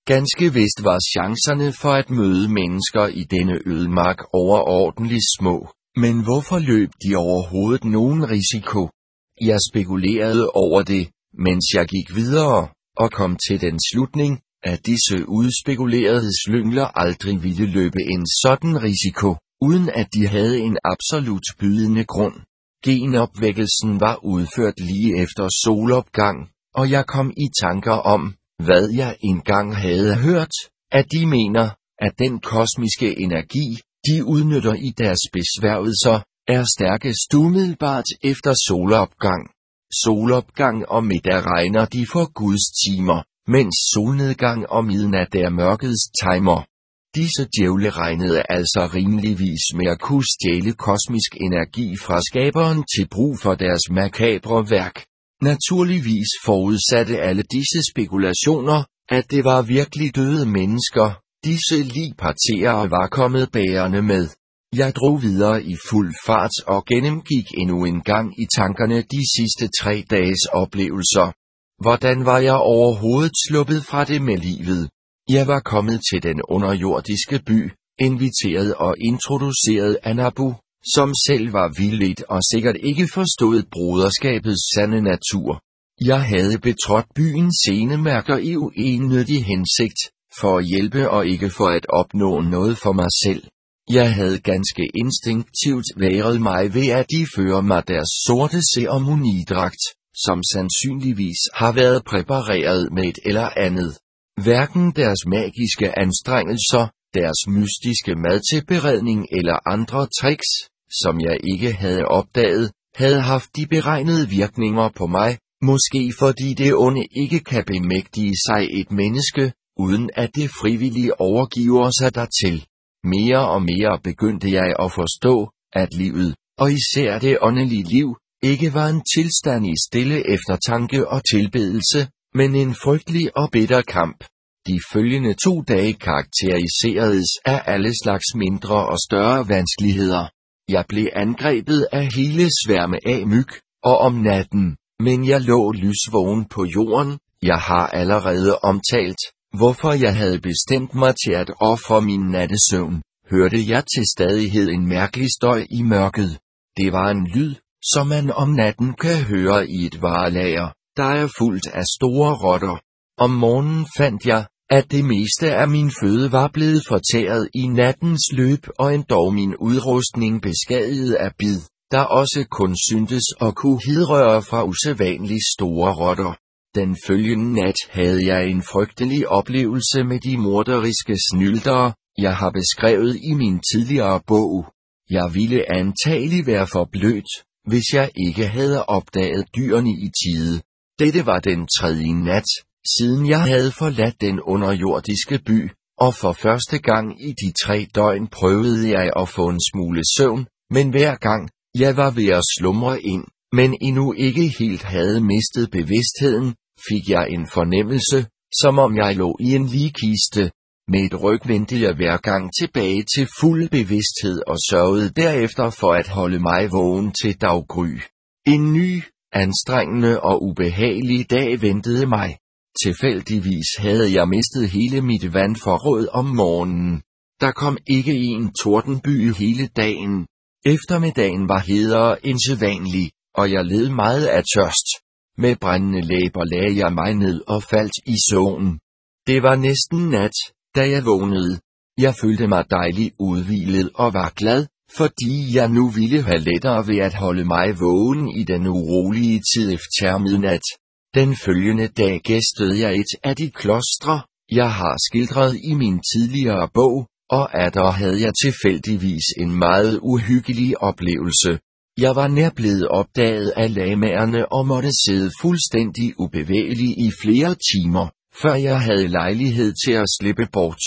Ganske vist var chancerne for at møde mennesker i denne ødemark overordentligt små, men hvorfor løb de overhovedet nogen risiko? Jeg spekulerede over det, mens jeg gik videre, og kom til den slutning, at disse udspekulerede slyngler aldrig ville løbe en sådan risiko, uden at de havde en absolut bydende grund. Genopvækkelsen var udført lige efter solopgang, og jeg kom i tanker om, hvad jeg engang havde hørt, at de mener, at den kosmiske energi, de udnytter i deres besværgelser, er stærkest umiddelbart efter solopgang. Solopgang og middag regner de for Guds timer, mens solnedgang og midnat er mørkets timer. Disse djævle regnede altså rimeligvis med at kunne stjæle kosmisk energi fra skaberen til brug for deres makabre værk. Naturligvis forudsatte alle disse spekulationer, at det var virkelig døde mennesker, disse ligpartier var kommet bærende med. Jeg drog videre i fuld fart og gennemgik endnu en gang i tankerne de sidste 3 dages oplevelser. Hvordan var jeg overhovedet sluppet fra det med livet? Jeg var kommet til den underjordiske by, inviteret og introduceret af Nabu, som selv var vildledt og sikkert ikke forstod broderskabets sande natur. Jeg havde betrådt byens scenemærker i uenødig hensigt, for at hjælpe og ikke for at opnå noget for mig selv. Jeg havde ganske instinktivt været mig ved at de fører mig deres sorte ceremonidragt, som sandsynligvis har været præpareret med et eller andet. Hverken deres magiske anstrengelser, deres mystiske mad til beredning eller andre tricks, som jeg ikke havde opdaget, havde haft de beregnede virkninger på mig, måske fordi det onde ikke kan bemægtige sig et menneske, uden at det frivillige overgiver sig dertil. Mere og mere begyndte jeg at forstå, at livet, og især det åndelige liv, ikke var en tilstand i stille eftertanke og tilbedelse, men en frygtelig og bitter kamp. De følgende 2 dage karakteriseredes af alle slags mindre og større vanskeligheder. Jeg blev angrebet af hele sværme af myg, og om natten, men jeg lå lysvågen på jorden. Jeg har allerede omtalt, hvorfor jeg havde bestemt mig til at ofre min nattesøvn, hørte jeg til stadighed en mærkelig støj i mørket. Det var en lyd, som man om natten kan høre i et varelager, der er fuldt af store rotter. Om morgenen fandt jeg, at det meste af min føde var blevet fortæret i nattens løb og endog min udrustning beskadiget af bid, der også kun syntes at kunne hidrøre fra usædvanligt store rotter. Den følgende nat havde jeg en frygtelig oplevelse med de morderiske snyltere, jeg har beskrevet i min tidligere bog. Jeg ville antagelig være for blødt, hvis jeg ikke havde opdaget dyrene i tide. Dette var den 3. nat, siden jeg havde forladt den underjordiske by, og for første gang i de 3 døgn prøvede jeg at få en smule søvn, men hver gang, jeg var ved at slumre ind, men endnu ikke helt havde mistet bevidstheden, fik jeg en fornemmelse, som om jeg lå i en ligkiste. Med et ryg vendte jeg hver gang tilbage til fuld bevidsthed og sørgede derefter for at holde mig vågen til daggry. En ny, anstrengende og ubehagelig dag ventede mig. Tilfældigvis havde jeg mistet hele mit vandforråd om morgenen. Der kom ikke en tordenby hele dagen. Eftermiddagen var hedere end sædvanlig, og jeg led meget af tørst. Med brændende læber lagde jeg mig ned og faldt i søvn. Det var næsten nat, da jeg vågnede. Jeg følte mig dejligt udhvilet og var glad, fordi jeg nu ville have lettere ved at holde mig vågen i den urolige tid efter midnat. Den følgende dag gæstede jeg et af de klostre, jeg har skildret i min tidligere bog, og atter havde jeg tilfældigvis en meget uhyggelig oplevelse. Jeg var nær blevet opdaget af lamaerne og måtte sidde fuldstændig ubevægelig i flere timer, før jeg havde lejlighed til at slippe bort.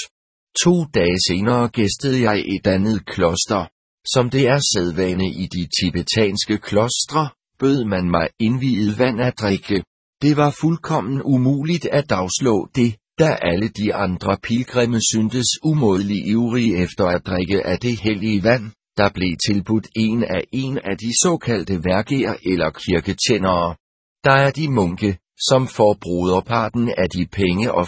2 dage senere gæstede jeg et andet kloster. Som det er sædvane i de tibetanske klostre, bød man mig indviet vand at drikke. Det var fuldkommen umuligt at afslå det, da alle de andre pilgrimme syntes umådelig ivrige efter at drikke af det hellige vand, der blev tilbudt en af de såkaldte værger eller kirketjenere. Der er de munke, som får broderparten af de pengeofre,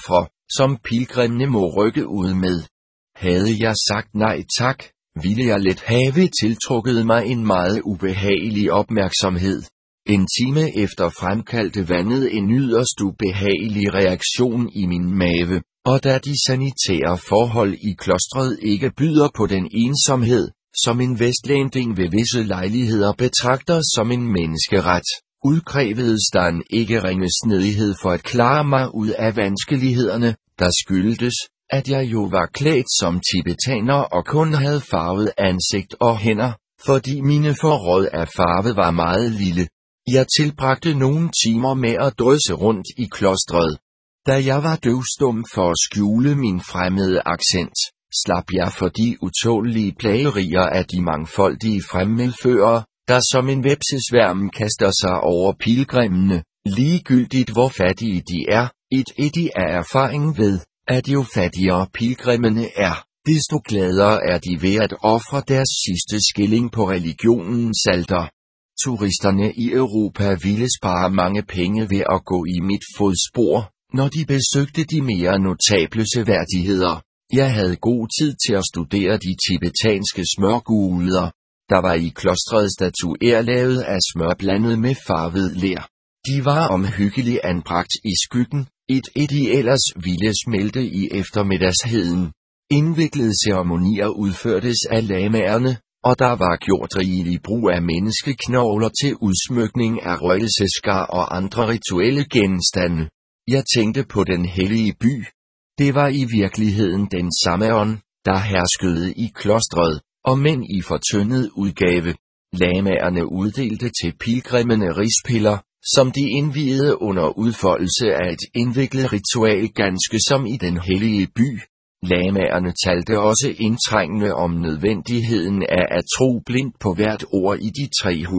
som pilgrimene må rykke ud med. Havde jeg sagt nej tak, ville jeg let have tiltrukket mig en meget ubehagelig opmærksomhed. En time efter fremkaldte vandet en yderst ubehagelig reaktion i min mave, og da de sanitære forhold i klostret ikke byder på den ensomhed, som en vestlænding ved visse lejligheder betragter som en menneskeret, udkrævedes der en ikke ringe snedighed for at klare mig ud af vanskelighederne, der skyldtes, at jeg jo var klædt som tibetaner og kun havde farvet ansigt og hænder, fordi mine forråd af farve var meget lille. Jeg tilbragte nogle timer med at drysse rundt i klostret. Da jeg var døvstum for at skjule min fremmede accent, slap jeg for de utålelige plagerier af de mangfoldige fremmedførere, der som en hvepsesværm kaster sig over pilgrimene, ligegyldigt hvor fattige de er, et de af erfaring ved, at jo fattigere pilgrimene er, desto gladere er de ved at ofre deres sidste skilling på religionens alter. Turisterne i Europa ville spare mange penge ved at gå i mit fodspor, når de besøgte de mere notable seværdigheder. Jeg havde god tid til at studere de tibetanske smørguder. Der var i klostret statuer lavet af smør blandet med farvet ler. De var omhyggeligt anbragt i skyggen, et de ellers ville smelte i eftermiddagsheden. Indviklede ceremonier udførtes af lamaerne, og der var gjort rigelig brug af menneskeknogler til udsmykning af røgelseskar og andre rituelle genstande. Jeg tænkte på den hellige by. Det var i virkeligheden den samme ånd, der herskede i klostret, og men i fortyndet udgave. Lamaerne uddelte til pilgrimene rispiller, som de indviede under udfoldelse af et indviklet ritual ganske som i den hellige by. Lamaerne talte også indtrængende om nødvendigheden af at tro blindt på hvert ord i de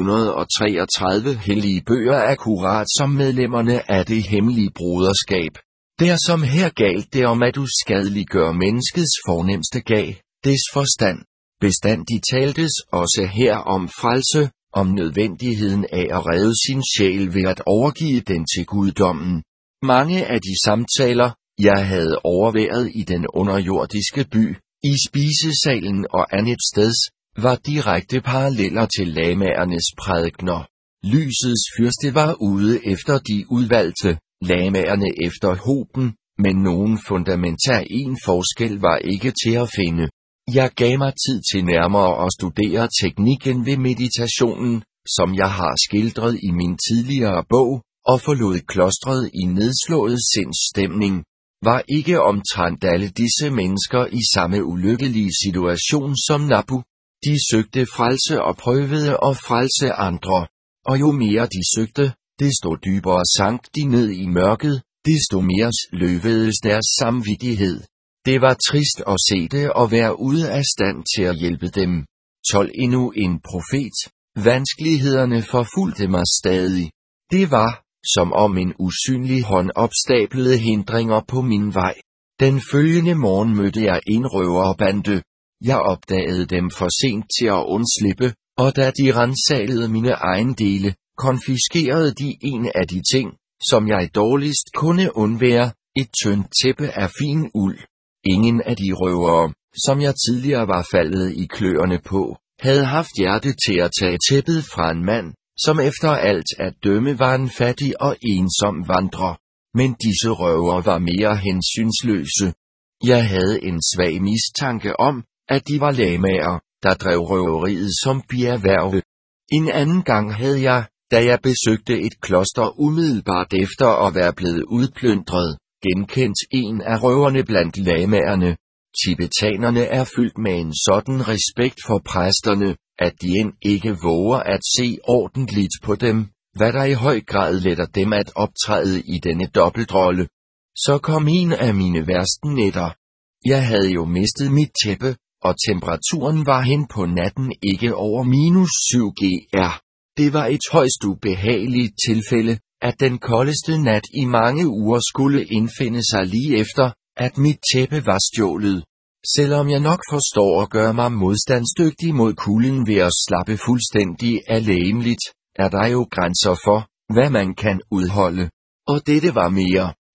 333 hellige bøger akkurat som medlemmerne af det hemmelige broderskab. Der som her galt det om at uskadeliggøre menneskets fornemste gav, des forstand. Bestandig taltes også her om frelse, om nødvendigheden af at redde sin sjæl ved at overgive den til guddommen. Mange af de samtaler, jeg havde overværet i den underjordiske by, i spisesalen og andetsteds, var direkte paralleller til lamaernes prædikener. Lysets fyrste var ude efter de udvalgte, lamaerne efter hoben, men nogen fundamental forskel var ikke til at finde. Jeg gav mig tid til nærmere at studere teknikken ved meditationen, som jeg har skildret i min tidligere bog, og forlod klostret i nedslået sindsstemning. Var ikke omtrent alle disse mennesker i samme ulykkelige situation som Nabu? De søgte frelse og prøvede at frelse andre, og jo mere de søgte, desto dybere sank de ned i mørket, desto mere løvedes deres samvittighed. Det var trist at se det og være ude af stand til at hjælpe dem. 12 Endnu en profet. Vanskelighederne forfulgte mig stadig. Det var, som om en usynlig hånd opstaplede hindringer på min vej. Den følgende morgen mødte jeg en røverbande. Jeg opdagede dem for sent til at undslippe, og da de ransalede mine ejendele, konfiskerede de en af de ting, som jeg dårligst kunne undvære, et tyndt tæppe af fin uld. Ingen af de røvere, som jeg tidligere var faldet i kløerne på, havde haft hjerte til at tage tæppet fra en mand, som efter alt at dømme var en fattig og ensom vandrer. Men disse røvere var mere hensynsløse. Jeg havde en svag mistanke om, at de var lamaer, der drev røveriet som bierhverve. En anden gang havde jeg, da jeg besøgte et kloster umiddelbart efter at være blevet udplyndret, genkendt en af røverne blandt lamaerne. Tibetanerne er fyldt med en sådan respekt for præsterne, at de end ikke våger at se ordentligt på dem, hvad der i høj grad letter dem at optræde i denne dobbeltrolle. Så kom en af mine værste nætter. Jeg havde jo mistet mit tæppe, og temperaturen var hen på natten ikke over -7 gr. Det var et højst ubehageligt tilfælde, at den koldeste nat i mange uger skulle indfinde sig lige efter, at mit tæppe var stjålet. Selvom jeg nok forstår at gøre mig modstandsdygtig mod kulden ved at slappe fuldstændig af legemligt, er der jo grænser for, hvad man kan udholde. Og dette var mere.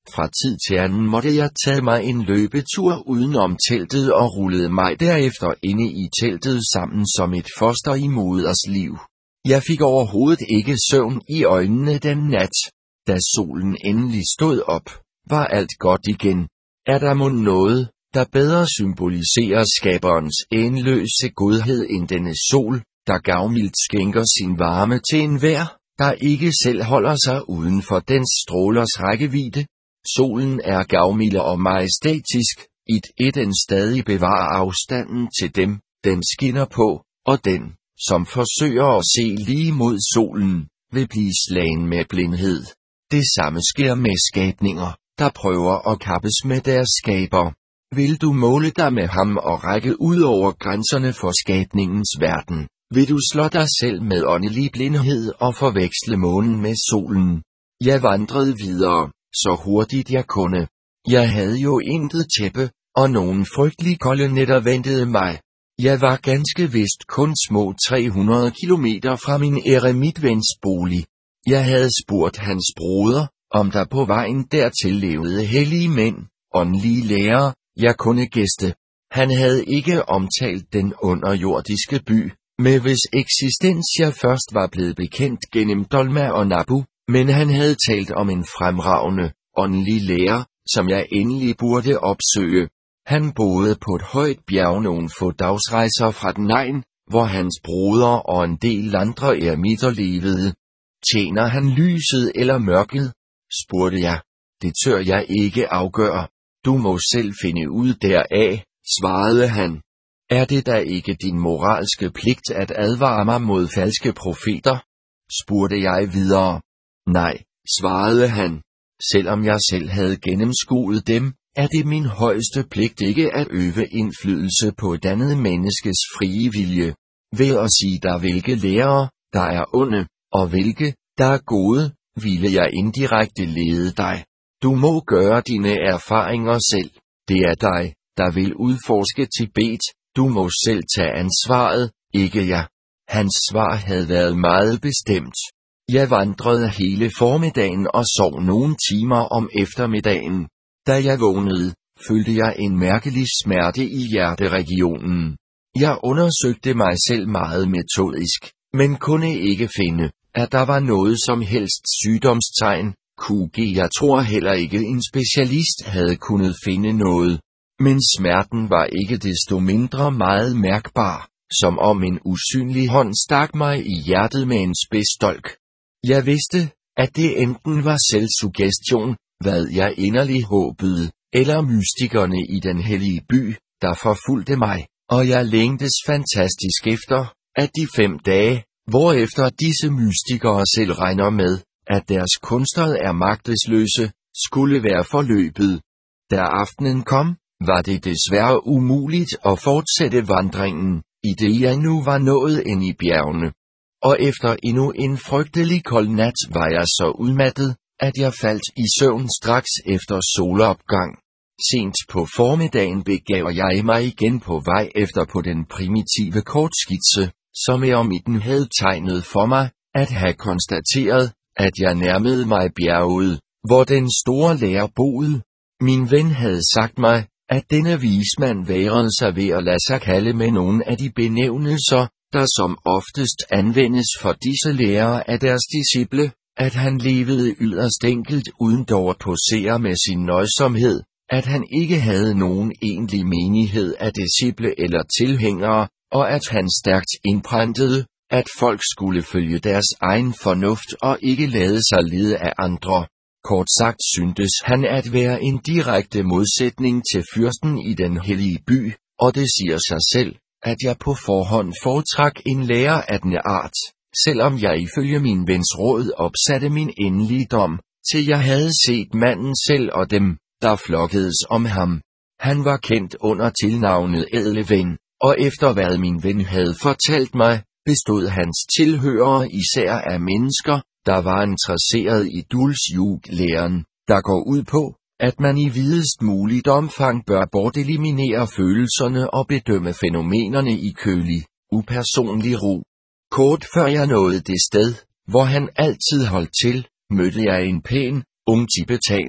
Fra tid til anden måtte jeg tage mig en løbetur udenom teltet og rullede mig derefter inde i teltet sammen som et foster i moders liv. Jeg fik overhovedet ikke søvn i øjnene den nat. Da solen endelig stod op, var alt godt igen. Er der mon noget, der bedre symboliserer skaberens endeløse godhed end denne sol, der gavmildt skænker sin varme til enhver, der ikke selv holder sig uden for dens strålers rækkevidde? Solen er gavmild og majestætisk, i den stadig bevarer afstanden til dem, den skinner på, og den, som forsøger at se lige mod solen, vil blive slagen med blindhed. Det samme sker med skabninger, der prøver at kappes med deres skaber. Vil du måle dig med ham og række ud over grænserne for skabningens verden, vil du slå dig selv med åndelig blindhed og forveksle månen med solen. Jeg vandrede videre, så hurtigt jeg kunne. Jeg havde jo intet tæppe, og nogle frygtelig kolde nætter ventede mig. Jeg var ganske vist kun små 300 kilometer fra min eremitvens bolig. Jeg havde spurgt hans broder, om der på vejen dertil levede hellige mænd, åndelige lærere, jeg kunne gæste. Han havde ikke omtalt den underjordiske by, med hvis eksistens jeg først var blevet bekendt gennem Dolma og Nabu, men han havde talt om en fremragende, åndelig lærer, som jeg endelig burde opsøge. Han boede på et højt bjerg nogle få dagsrejser fra den egn, hvor hans broder og en del andre eremitter levede. Tjener han lyset eller mørket? Spurgte jeg. Det tør jeg ikke afgøre. Du må selv finde ud deraf, svarede han. Er det da ikke din moralske pligt at advare mig mod falske profeter? Spurgte jeg videre. Nej, svarede han. Selvom jeg selv havde gennemskuet dem, er det min højeste pligt ikke at øve indflydelse på et andet menneskes frie vilje. Ved at sige dig hvilke lærere, der er onde, og hvilke, der er gode, ville jeg indirekte lede dig. Du må gøre dine erfaringer selv. Det er dig, der vil udforske Tibet. Du må selv tage ansvaret, ikke jeg. Hans svar havde været meget bestemt. Jeg vandrede hele formiddagen og sov nogle timer om eftermiddagen. Da jeg vågnede, følte jeg en mærkelig smerte i hjerteregionen. Jeg undersøgte mig selv meget metodisk, men kunne ikke finde, at der var noget som helst sygdomstegn. Jeg tror heller ikke en specialist havde kunnet finde noget. Men smerten var ikke desto mindre meget mærkbar, som om en usynlig hånd stak mig i hjertet med en spidsdolk. Jeg vidste, at det enten var selvsuggestion, hvad jeg inderligt håbede, eller mystikerne i den hellige by, der forfulgte mig, og jeg længtes fantastisk efter, at de 5 dage, hvorefter disse mystikere selv regner med, at deres kunster er magtesløse, skulle være forløbet. Da aftenen kom, var det desværre umuligt at fortsætte vandringen, i det jeg nu var nået ind i bjergene. Og efter endnu en frygtelig kold nat var jeg så udmattet, at jeg faldt i søvn straks efter solopgang. Sent på formiddagen begav jeg mig igen på vej efter på den primitive kortskitse, som eremitten havde tegnet for mig, at have konstateret, at jeg nærmede mig bjerget, hvor den store lærer boede. Min ven havde sagt mig, at denne vismand værede sig ved at lade sig kalde med nogle af de benævnelser, der som oftest anvendes for disse lærere af deres disciple, at han levede yderst enkelt uden dog at posere med sin nøjsomhed, at han ikke havde nogen egentlig menighed af disciple eller tilhængere, og at han stærkt indpræntede, at folk skulle følge deres egen fornuft og ikke lade sig lede af andre. Kort sagt syntes han at være en direkte modsætning til fyrsten i den hellige by, og det siger sig selv, at jeg på forhånd foretrak en lærer af denne art, selvom jeg ifølge min vens råd opsatte min endelige dom, til jeg havde set manden selv og dem, der flokkedes om ham. Han var kendt under tilnavnet Ædle Ven, og efter hvad min ven havde fortalt mig, bestod hans tilhørere især af mennesker, der var interesseret i Dulce-læren, der går ud på, at man i videst muligt omfang bør borteliminere følelserne og bedømme fænomenerne i kølig, upersonlig ro. Kort før jeg nåede det sted, hvor han altid holdt til, mødte jeg en pæn, ung tibetaner,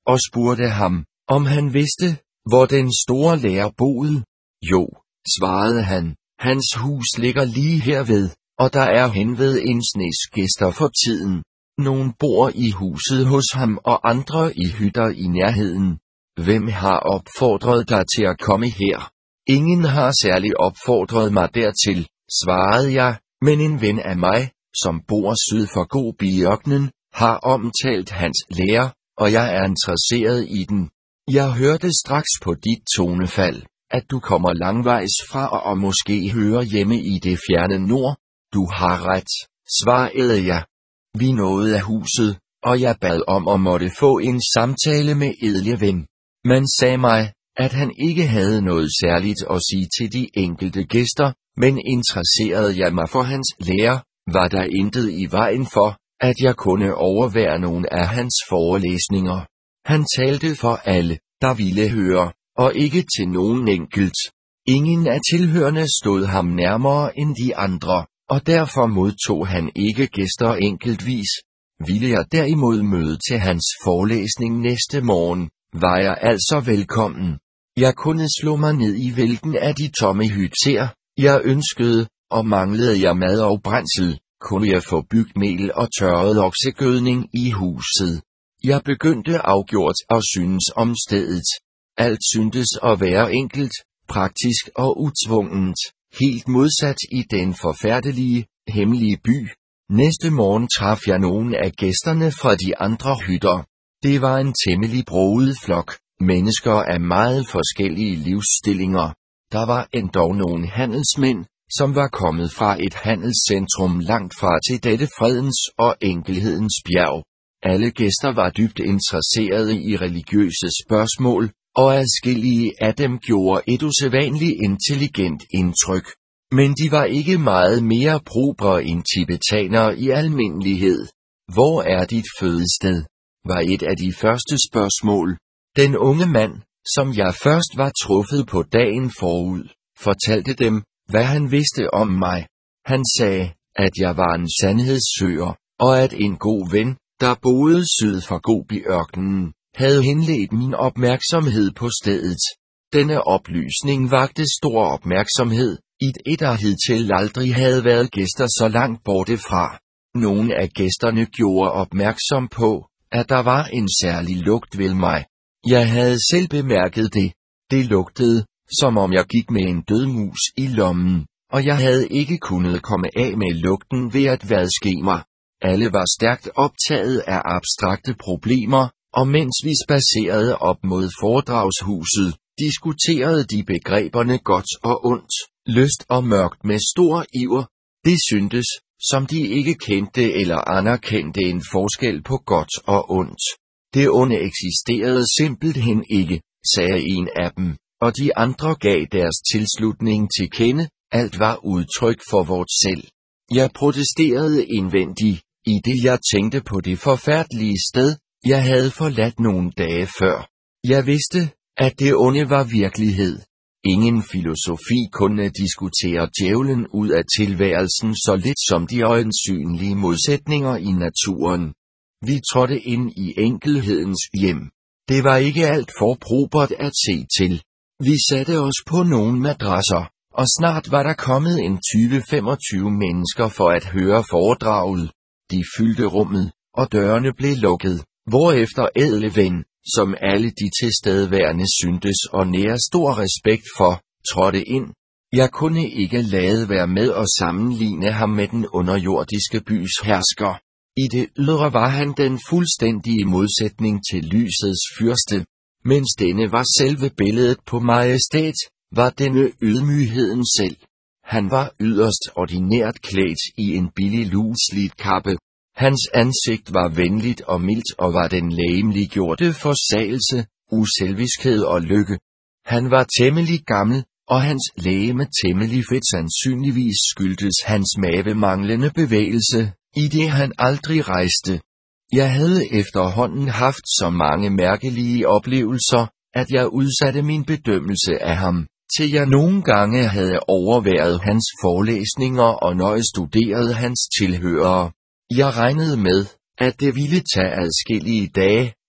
og spurgte ham, om han vidste, hvor den store lærer boede. Jo, svarede han, hans hus ligger lige herved, og der er henved en snes gæster for tiden. Nogle bor i huset hos ham og andre i hytter i nærheden. Hvem har opfordret dig til at komme her? Ingen har særligt opfordret mig dertil, svarede jeg, men en ven af mig, som bor syd for Gobi-ørkenen, har omtalt hans lære, og jeg er interesseret i den. Jeg hørte straks på dit tonefald, at du kommer langvejs fra og måske hører hjemme i det fjerne nord. Du har ret, svarede jeg. Vi nåede af huset, og jeg bad om at måtte få en samtale med edle ven. Man sagde mig, at han ikke havde noget særligt at sige til de enkelte gæster, men interesserede jeg mig for hans lære, var der intet i vejen for, at jeg kunne overvære nogle af hans forelæsninger. Han talte for alle, der ville høre, og ikke til nogen enkelt. Ingen af tilhørende stod ham nærmere end de andre, og derfor modtog han ikke gæster enkeltvis. Ville jeg derimod møde til hans forelæsning næste morgen, var jeg altså velkommen. Jeg kunne slå mig ned i hvilken af de tomme hytter, jeg ønskede, og manglede jeg mad og brændsel, kunne jeg få bygmel og tørret oksegødning i huset. Jeg begyndte afgjort at synes om stedet. Alt syntes at være enkelt, praktisk og utvungent, helt modsat i den forfærdelige, hemmelige by. Næste morgen traf jeg nogle af gæsterne fra de andre hytter. Det var en temmelig broget flok, mennesker af meget forskellige livsstillinger. Der var endog nogle handelsmænd, som var kommet fra et handelscentrum langt fra til dette fredens og enkelhedens bjerg. Alle gæster var dybt interesserede i religiøse spørgsmål, og adskillige af dem gjorde et usædvanligt intelligent indtryk. Men de var ikke meget mere probre end tibetanere i almindelighed. Hvor er dit fødested? Var et af de første spørgsmål. Den unge mand, som jeg først var truffet på dagen forud, fortalte dem, hvad han vidste om mig. Han sagde, at jeg var en sandhedssøger, og at en god ven, der boede syd for Gobi-ørkenen, havde henledt min opmærksomhed på stedet. Denne oplysning vakte stor opmærksomhed, i der hidtil aldrig havde været gæster så langt borte fra. Nogle af gæsterne gjorde opmærksom på, at der var en særlig lugt ved mig. Jeg havde selv bemærket det. Det lugtede, som om jeg gik med en død mus i lommen, og jeg havde ikke kunnet komme af med lugten ved at vadske mig. Alle var stærkt optaget af abstrakte problemer, og mens vi spacerede op mod foredragshuset, diskuterede de begreberne godt og ondt, lyst og mørkt med stor iver. Det syntes, som de ikke kendte eller anerkendte en forskel på godt og ondt. Det onde eksisterede simpelthen ikke, sagde en af dem, og de andre gav deres tilslutning til kende. Alt var udtryk for vort selv. Jeg protesterede indvendigt, i det jeg tænkte på det forfærdelige sted, jeg havde forladt nogle dage før. Jeg vidste, at det onde var virkelighed. Ingen filosofi kunne diskutere djævlen ud af tilværelsen så lidt som de øjensynlige modsætninger i naturen. Vi trådte ind i enkelhedens hjem. Det var ikke alt for probert at se til. Vi satte os på nogle madrasser, og snart var der kommet en 20-25 mennesker for at høre foredraget. De fyldte rummet, og dørene blev lukket, hvorefter ædle ven, som alle de tilstedeværende syntes og nære stor respekt for, trådte ind. Jeg kunne ikke lade være med at sammenligne ham med den underjordiske bys hersker. I det ydre var han den fuldstændige modsætning til lysets fyrste. Mens denne var selve billedet på majestæt, var denne ydmygheden selv. Han var yderst ordinært klædt i en billig luslidt kappe. Hans ansigt var venligt og mildt og var den legemliggjorte forsagelse, uselviskhed og lykke. Han var temmelig gammel, og hans legeme temmelig fedt sandsynligvis skyldtes hans mavemanglende bevægelse, i det han aldrig rejste. Jeg havde efterhånden haft så mange mærkelige oplevelser, at jeg udsatte min bedømmelse af ham, til jeg nogle gange havde overværet hans forelæsninger og nøje studeret hans tilhørere. Jeg regnede med, at det ville tage adskillige dage,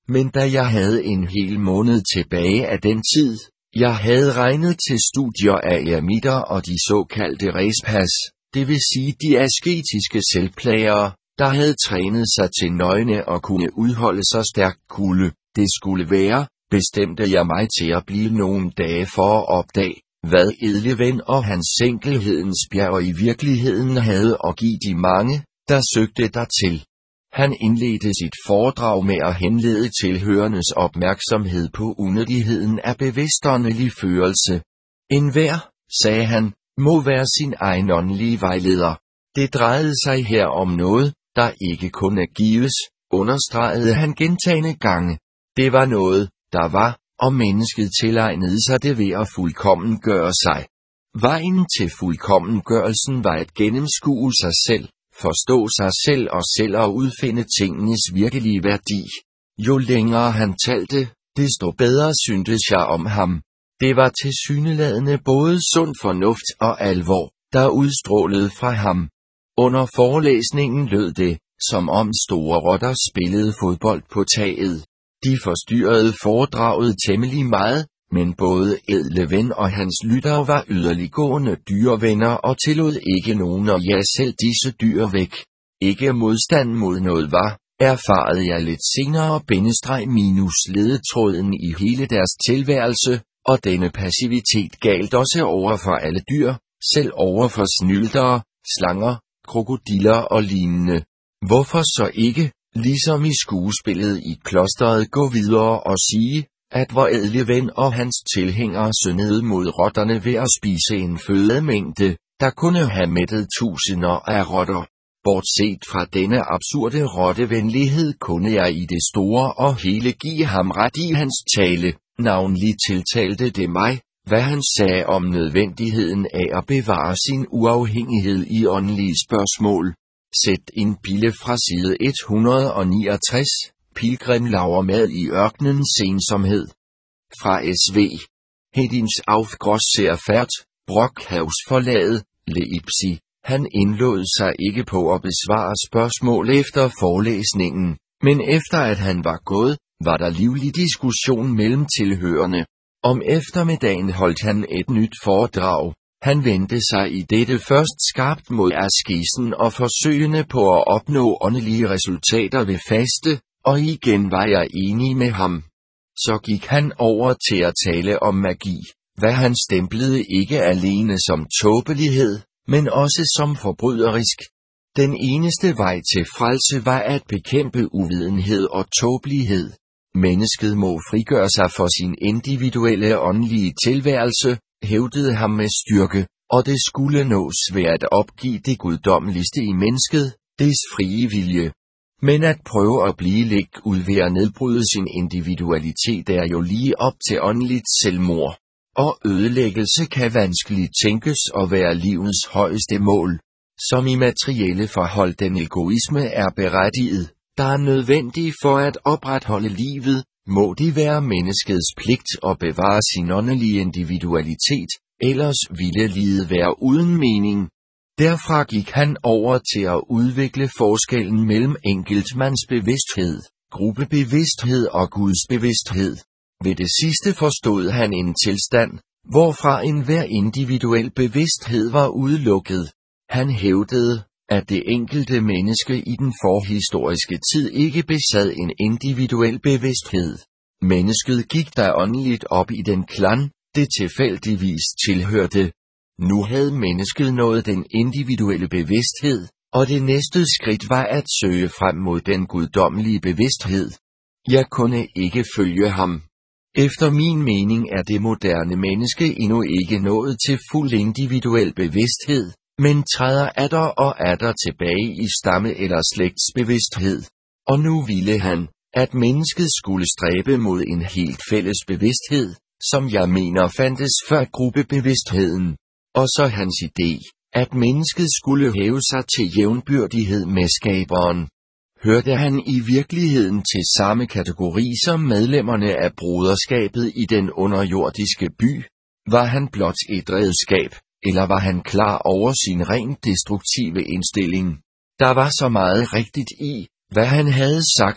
Men da jeg havde en hel måned tilbage af den tid, jeg havde regnet til studier af eremitter og de såkaldte respas, det vil sige de asketiske selvplagere, der havde trænet sig til nøgne og kunne udholde så stærk kulde, det skulle være, bestemte jeg mig til at blive nogle dage for at opdage, hvad Edle Ven og hans enkelhedens bjerg i virkeligheden havde at give de mange, der søgte dertil. Han indledte sit foredrag med at henlede tilhørendes opmærksomhed på unødigheden af bevidst åndelig førelse. Enhver, sagde han, må være sin egen åndelige vejleder. Det drejede sig her om noget, der ikke kunne gives, understregede han gentagne gange. Det var noget, der var, og mennesket tilegnede sig det ved at fuldkommengøre sig. Vejen til fuldkommengørelsen var at gennemskue sig selv, forstå sig selv og selv at udfinde tingenes virkelige værdi. Jo længere han talte, desto bedre syntes jeg om ham. Det var tilsyneladende både sund fornuft og alvor, der udstrålede fra ham. Under forelæsningen lød det, som om store rotter spillede fodbold på taget. De forstyrrede foredraget temmelig meget, men både Edle Ven og hans lyttere var yderliggående dyrevenner og tillod ikke nogen at jage selv disse dyr væk. Ikke modstand mod noget var, erfarede jeg lidt senere minus ledetråden i hele deres tilværelse, og denne passivitet galt også over for alle dyr, selv over for snyltere, slanger, krokodiller og lignende. Hvorfor så ikke, ligesom i skuespillet i klosteret, gå videre og sige, at hvor Edle Ven og hans tilhængere syndede mod rotterne ved at spise en fødemængde, der kunne have mættet tusinder af rotter. Bortset fra denne absurde rottevenlighed kunne jeg i det store og hele give ham ret i hans tale. Navnlig tiltalte det mig, hvad han sagde om nødvendigheden af at bevare sin uafhængighed i åndelige spørgsmål. Sæt en pile fra side 169, Pilgrim laver mad i ørkenens ensomhed. Fra S.V. Hedins Aufgrosserfærd, Brockhaus forlaget, Leipzig. Han indlod sig ikke på at besvare spørgsmål efter forelæsningen, men efter at han var gået, var der livlig diskussion mellem tilhørerne. Om eftermiddagen holdt han et nyt foredrag. Han vendte sig i dette først skarpt mod askesen og forsøgene på at opnå åndelige resultater ved faste, og igen var jeg enig med ham. Så gik han over til at tale om magi, hvad han stemplede ikke alene som tåbelighed, men også som forbryderisk. Den eneste vej til frelse var at bekæmpe uvidenhed og tåbelighed. Mennesket må frigøre sig for sin individuelle åndelige tilværelse, hævdede ham med styrke, og det skulle nås ved at opgive det guddommeligste i mennesket, dets frie vilje. Men at prøve at blive lægt ud ved at nedbryde sin individualitet er jo lige op til åndeligt selvmord. Og ødelæggelse kan vanskeligt tænkes at være livets højeste mål. Som i materielle forhold den egoisme er berettiget, der er nødvendig for at opretholde livet, må det være menneskets pligt at bevare sin åndelige individualitet, ellers ville livet være uden mening. Derfra gik han over til at udvikle forskellen mellem enkeltmands bevidsthed, gruppebevidsthed og Guds bevidsthed. Ved det sidste forstod han en tilstand, hvorfra enhver individuel bevidsthed var udelukket. Han hævdede, at det enkelte menneske i den forhistoriske tid ikke besad en individuel bevidsthed. Mennesket gik da åndeligt op i den klan, det tilfældigvis tilhørte. Nu havde mennesket nået den individuelle bevidsthed, og det næste skridt var at søge frem mod den guddommelige bevidsthed. Jeg kunne ikke følge ham. Efter min mening er det moderne menneske endnu ikke nået til fuld individuel bevidsthed, men træder atter og atter tilbage i stamme- eller slægtsbevidsthed. Og nu ville han, at mennesket skulle stræbe mod en helt fælles bevidsthed, som jeg mener fandtes før gruppebevidstheden. Og så hans idé, at mennesket skulle hæve sig til jævnbyrdighed med skaberen. Hørte han i virkeligheden til samme kategori som medlemmerne af broderskabet i den underjordiske by? Var han blot et redskab, eller var han klar over sin rent destruktive indstilling? Der var så meget rigtigt i, hvad han havde sagt,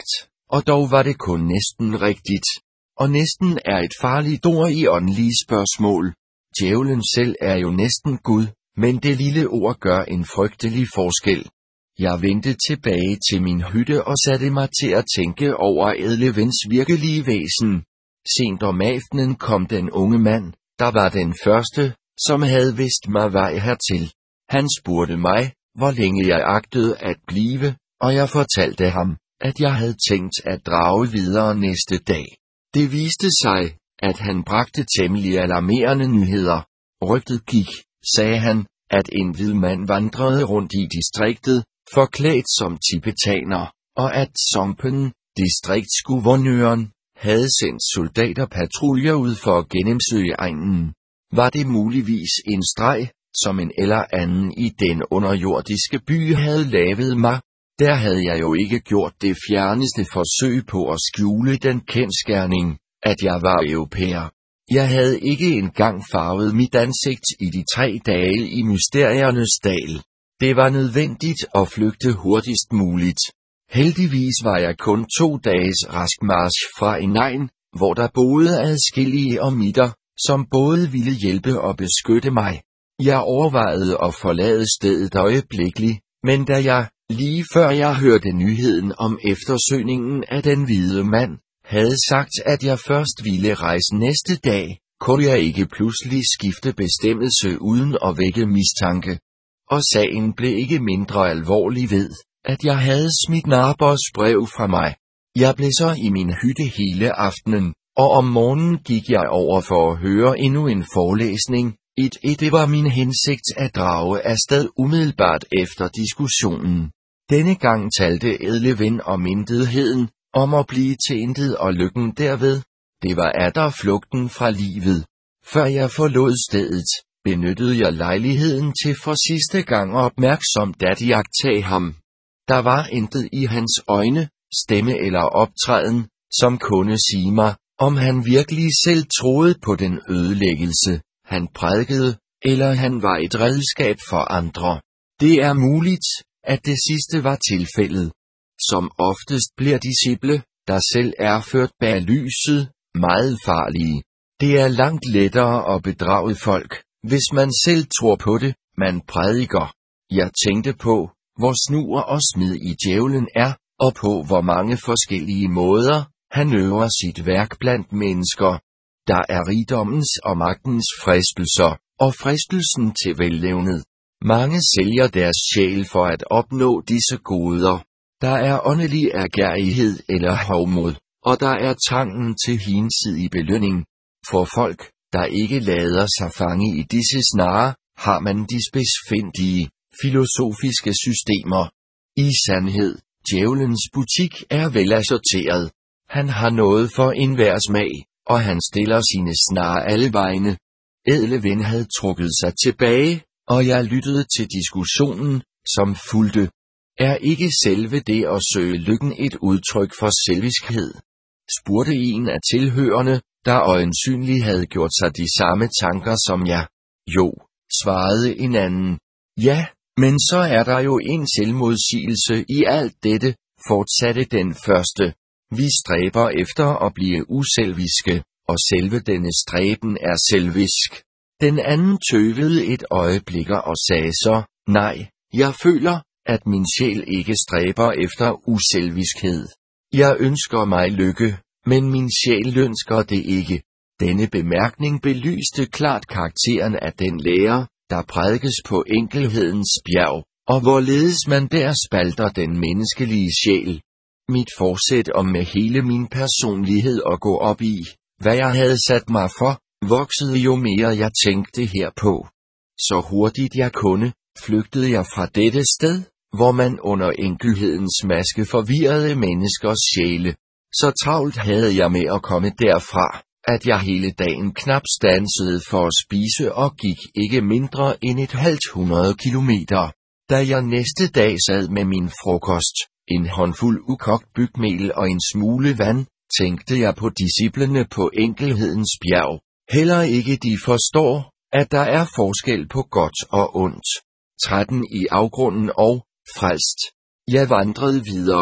og dog var det kun næsten rigtigt. Og næsten er et farligt ord i åndelige spørgsmål. Djævlen selv er jo næsten Gud, men det lille ord gør en frygtelig forskel. Jeg vendte tilbage til min hytte og satte mig til at tænke over Edlevens virkelige væsen. Sent om aftenen kom den unge mand, der var den første, som havde vist mig vej hertil. Han spurgte mig, hvor længe jeg agtede at blive, og jeg fortalte ham, at jeg havde tænkt at drage videre næste dag. Det viste sig, at han bragte temmelig alarmerende nyheder. Rygtet gik, sagde han, at en hvid mand vandrede rundt i distriktet, forklædt som tibetaner, og at Sompen, distriktsguvernøren, havde sendt soldater patruljer ud for at gennemsøge egnen. Var det muligvis en streg, som en eller anden i den underjordiske by havde lavet mig? Der havde jeg jo ikke gjort det fjerneste forsøg på at skjule den kendsgerning, at jeg var europæer. Jeg havde ikke engang farvet mit ansigt i de 3 dage i mysteriernes dal. Det var nødvendigt at flygte hurtigst muligt. Heldigvis var jeg kun 2 dages rask march fra en egn, hvor der boede adskillige omitter, som både ville hjælpe og beskytte mig. Jeg overvejede at forlade stedet øjeblikkeligt, men da jeg, lige før jeg hørte nyheden om eftersøgningen af den hvide mand, havde sagt, at jeg først ville rejse næste dag, kunne jeg ikke pludselig skifte bestemmelse uden at vække mistanke. Og sagen blev ikke mindre alvorlig ved, at jeg havde smidt Narbos brev fra mig. Jeg blev så i min hytte hele aftenen, og om morgenen gik jeg over for at høre endnu en forelæsning. Det var min hensigt at drage afsted umiddelbart efter diskussionen. Denne gang talte Edleven om intetheden, om at blive til intet og lykken derved. Det var atter flugten fra livet. Før jeg forlod stedet, benyttede jeg lejligheden til for sidste gang opmærksomt at iagttage ham. Der var intet i hans øjne, stemme eller optræden, som kunne sige mig, om han virkelig selv troede på den ødelæggelse, han prædikede, eller han var et redskab for andre. Det er muligt, at det sidste var tilfældet. Som oftest bliver disciple, der selv er ført bag lyset, meget farlige. Det er langt lettere at bedrage folk, hvis man selv tror på det, man prædiker. Jeg tænkte på, hvor snur og smid i djævlen er, og på hvor mange forskellige måder, han øver sit værk blandt mennesker. Der er rigdommens og magtens fristelser, og fristelsen til vellevnet. Mange sælger deres sjæl for at opnå disse goder. Der er åndelig ærgerrighed eller hovmod, og der er trangen til hinsidig belønning. For folk, der ikke lader sig fange i disse snarer, har man de spidsfindige, filosofiske systemer. I sandhed, djævelens butik er velassorteret. Han har noget for enhver smag, og han stiller sine snarer alle vegne. Edleven havde trukket sig tilbage, og jeg lyttede til diskussionen, som fulgte. Er ikke selve det at søge lykken et udtryk for selviskhed? Spurgte en af tilhørerne, der øjensynligt havde gjort sig de samme tanker som jeg. Jo, svarede en anden. Ja, men så er der jo en selvmodsigelse i alt dette, fortsatte den første. Vi stræber efter at blive uselviske, og selve denne stræben er selvisk. Den anden tøvede et øjeblik og sagde så, nej, jeg føler, at min sjæl ikke stræber efter uselviskhed. Jeg ønsker mig lykke, men min sjæl ønsker det ikke. Denne bemærkning belyste klart karakteren af den lære, der prædikes på enkelhedens bjerg, og hvorledes man der spalter den menneskelige sjæl. Mit forsæt om med hele min personlighed at gå op i, hvad jeg havde sat mig for, voksede jo mere jeg tænkte herpå. Så hurtigt jeg kunne, flygtede jeg fra dette sted, hvor man under enkelhedens maske forvirrede menneskers sjæle. Så travlt havde jeg med at komme derfra, at jeg hele dagen knap stansede for at spise og gik ikke mindre end 50 kilometer. Da jeg næste dag sad med min frokost, en håndfuld ukogt bygmel og en smule vand, tænkte jeg på disciplene på enkelhedens bjerg. Heller ikke de forstår, at der er forskel på godt og ondt. 13 i afgrunden og frelst. Jeg vandrede videre.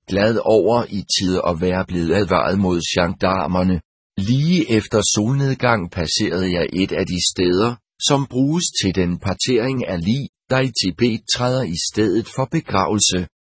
glad over i tide at være blevet advaret mod gendarmerne. Lige efter solnedgang passerede jeg et af de steder, som bruges til den partering af lig, der i Tibet træder i stedet for begravelse.